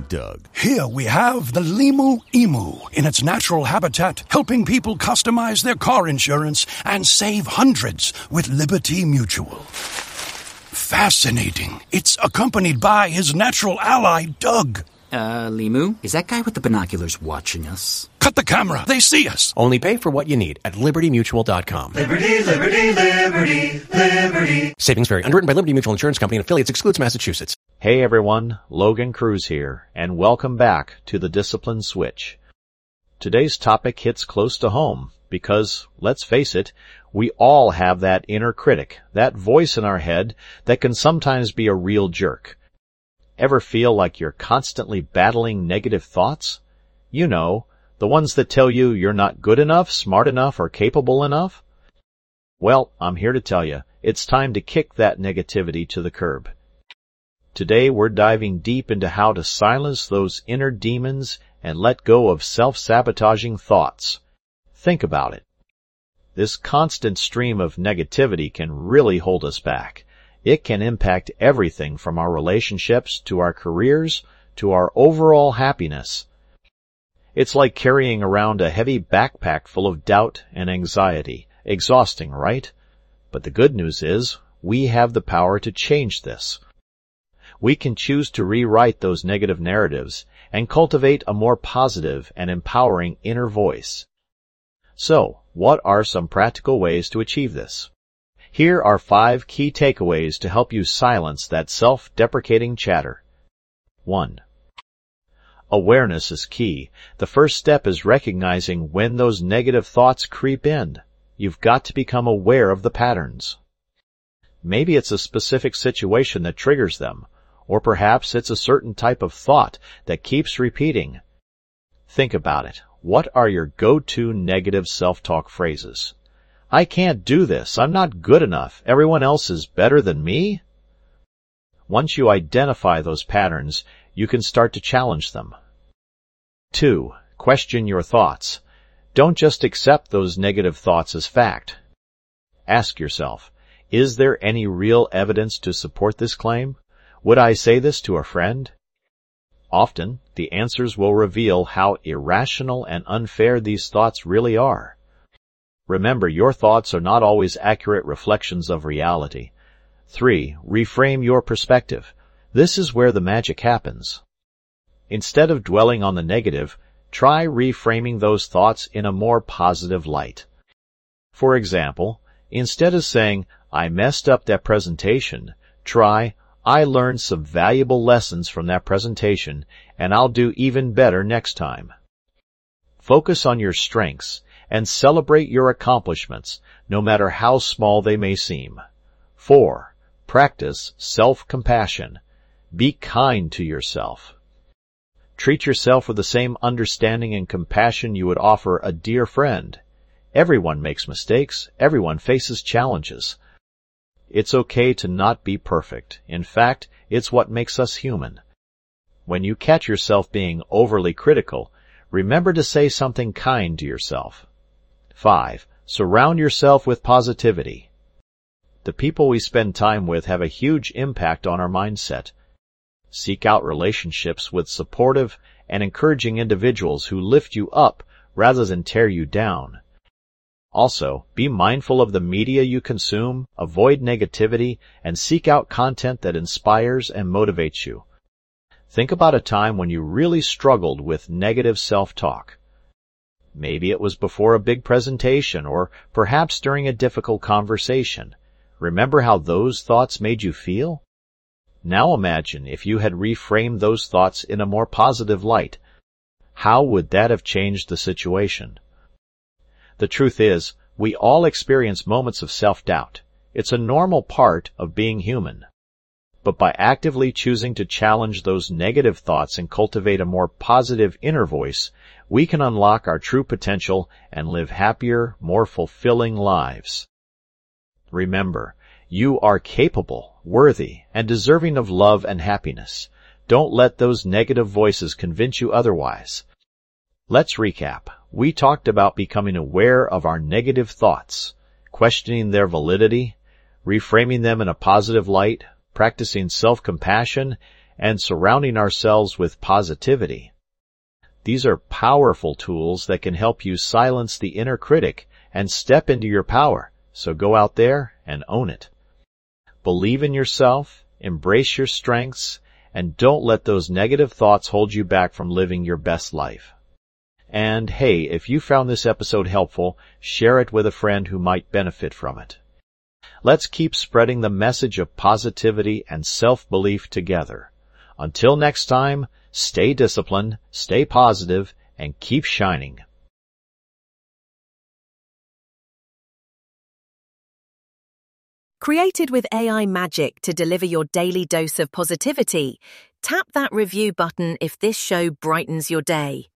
Doug. Here we have the Limu Emu in its natural habitat, helping people customize their car insurance and save hundreds with Liberty Mutual. Fascinating. It's accompanied by his natural ally, Doug. Limu, is that guy with the binoculars watching us? Cut the camera. They see us. Only pay for what you need at libertymutual.com. Liberty, liberty, liberty, liberty. Savings vary. Underwritten by Liberty Mutual Insurance Company and affiliates. Excludes Massachusetts. Hey everyone, Logan Cruz here, and welcome back to the Discipline Switch. Today's topic hits close to home because, let's face it, we all have that inner critic, that voice in our head that can sometimes be a real jerk. Ever feel like you're constantly battling negative thoughts? You know, the ones that tell you you're not good enough, smart enough, or capable enough? Well, I'm here to tell you, it's time to kick that negativity to the curb. Today we're diving deep into how to silence those inner demons and let go of self-sabotaging thoughts. Think about it. This constant stream of negativity can really hold us back. It can impact everything from our relationships to our careers to our overall happiness. It's like carrying around a heavy backpack full of doubt and anxiety. Exhausting, right? But the good news is, we have the power to change this. We can choose to rewrite those negative narratives and cultivate a more positive and empowering inner voice. So, what are some practical ways to achieve this? Here are 5 key takeaways to help you silence that self-deprecating chatter. 1. Awareness is key. The first step is recognizing when those negative thoughts creep in. You've got to become aware of the patterns. Maybe it's a specific situation that triggers them, or perhaps it's a certain type of thought that keeps repeating. Think about it. What are your go-to negative self-talk phrases? I can't do this. I'm not good enough. Everyone else is better than me. Once you identify those patterns, you can start to challenge them. 2. Question your thoughts. Don't just accept those negative thoughts as fact. Ask yourself, is there any real evidence to support this claim? Would I say this to a friend? Often, the answers will reveal how irrational and unfair these thoughts really are. Remember, your thoughts are not always accurate reflections of reality. 3. Reframe your perspective. This is where the magic happens. Instead of dwelling on the negative, try reframing those thoughts in a more positive light. For example, instead of saying, I messed up that presentation, try, I learned some valuable lessons from that presentation, and I'll do even better next time. Focus on your strengths and celebrate your accomplishments, no matter how small they may seem. 4. Practice self-compassion. Be kind to yourself. Treat yourself with the same understanding and compassion you would offer a dear friend. Everyone makes mistakes. Everyone faces challenges. It's okay to not be perfect. In fact, it's what makes us human. When you catch yourself being overly critical, remember to say something kind to yourself. 5. Surround yourself with positivity. The people we spend time with have a huge impact on our mindset. Seek out relationships with supportive and encouraging individuals who lift you up rather than tear you down. Also, be mindful of the media you consume, avoid negativity, and seek out content that inspires and motivates you. Think about a time when you really struggled with negative self-talk. Maybe it was before a big presentation or perhaps during a difficult conversation. Remember how those thoughts made you feel? Now imagine if you had reframed those thoughts in a more positive light. How would that have changed the situation? The truth is, we all experience moments of self-doubt. It's a normal part of being human. But by actively choosing to challenge those negative thoughts and cultivate a more positive inner voice, we can unlock our true potential and live happier, more fulfilling lives. Remember, you are capable, worthy, and deserving of love and happiness. Don't let those negative voices convince you otherwise. Let's recap. We talked about becoming aware of our negative thoughts, questioning their validity, reframing them in a positive light, practicing self-compassion, and surrounding ourselves with positivity. These are powerful tools that can help you silence the inner critic and step into your power, so go out there and own it. Believe in yourself, embrace your strengths, and don't let those negative thoughts hold you back from living your best life. And hey, if you found this episode helpful, share it with a friend who might benefit from it. Let's keep spreading the message of positivity and self-belief together. Until next time, stay disciplined, stay positive, and keep shining. Created with AI magic to deliver your daily dose of positivity, tap that review button if this show brightens your day.